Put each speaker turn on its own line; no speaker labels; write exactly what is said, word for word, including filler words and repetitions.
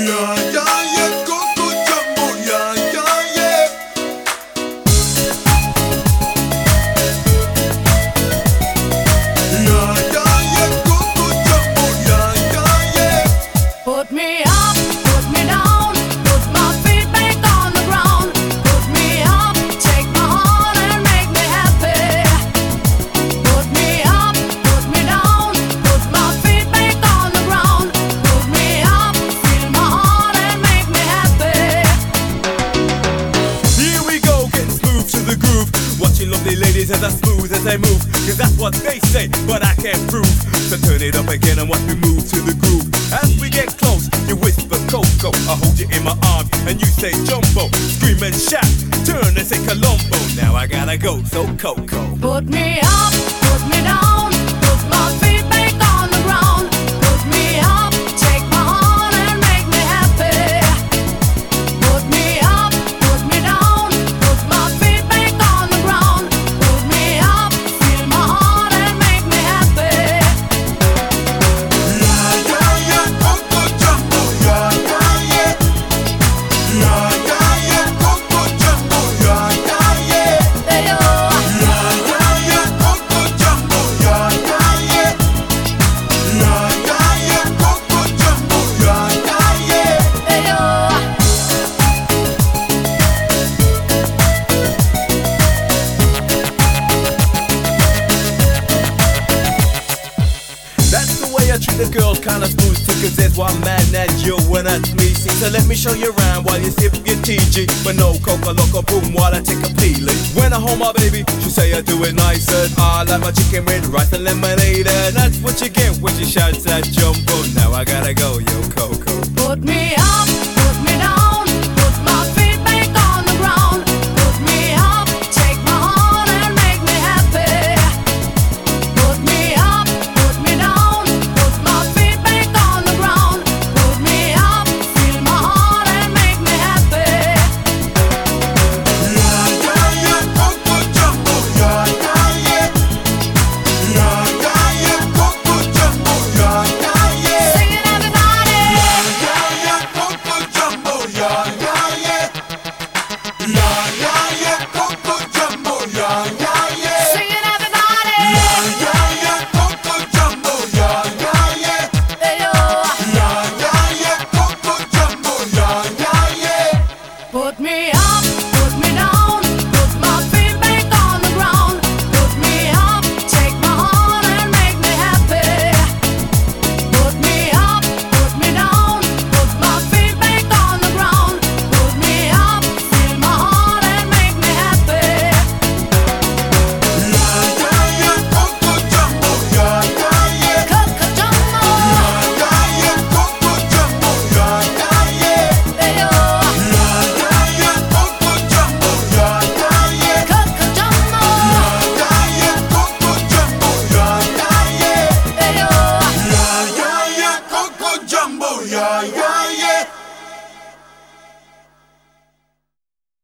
Yeah, yeah, yeah, Coco Jumbo, yeah, yeah, yeah. Yeah, yeah, yeah, Coco Jumbo, yeah, yeah, yeah.
Put me up, put me down, put my feet back on the ground. Put me up, take my heart and make me happy. Put me up, put me down, put my feet back on the ground. Put me up, feel my heart and make me happy.
Here we go, getting smooth to the groove. Watching lovely ladies as I smooth as they move. Cause that's what they say, but I can't prove. So turn it up again and watch me move to the groove. As we get close, you whisper Coco, I hold you in my arms and you say Jumbo. Scream and shout, turn and say Colombo. Now I gotta go, so Coco.
Put me up, put me down, put my feet back on the ground. Put me up, take my heart and make me happy. Put me up, put me down, put my feet back on the ground. Put me up, feel my heart and make me happy.
Yeah, yeah, yeah, Coco Jumbo, yeah, yeah, yeah. Yeah, yeah, yeah, Coco Jumbo, yeah, yeah, yeah.
Hey, oh.
Yeah, yeah, yeah, Coco Jumbo, yeah, yeah, yeah. Yeah, yeah, yeah, Coco Jumbo, yeah, yeah, yeah.
Hey, oh.
That's the way I treat the girls, kinda smooth too. Cause there's one man that you and that's me. See, so let me show you around while you sip your T G. But no Coca Loco boom while I take a peeling. When I hold my baby, she say I do it nice. And I like my chicken with rice and lemonade. And that's what you get when she shouts at Jumbo. Now I gotta go, yo.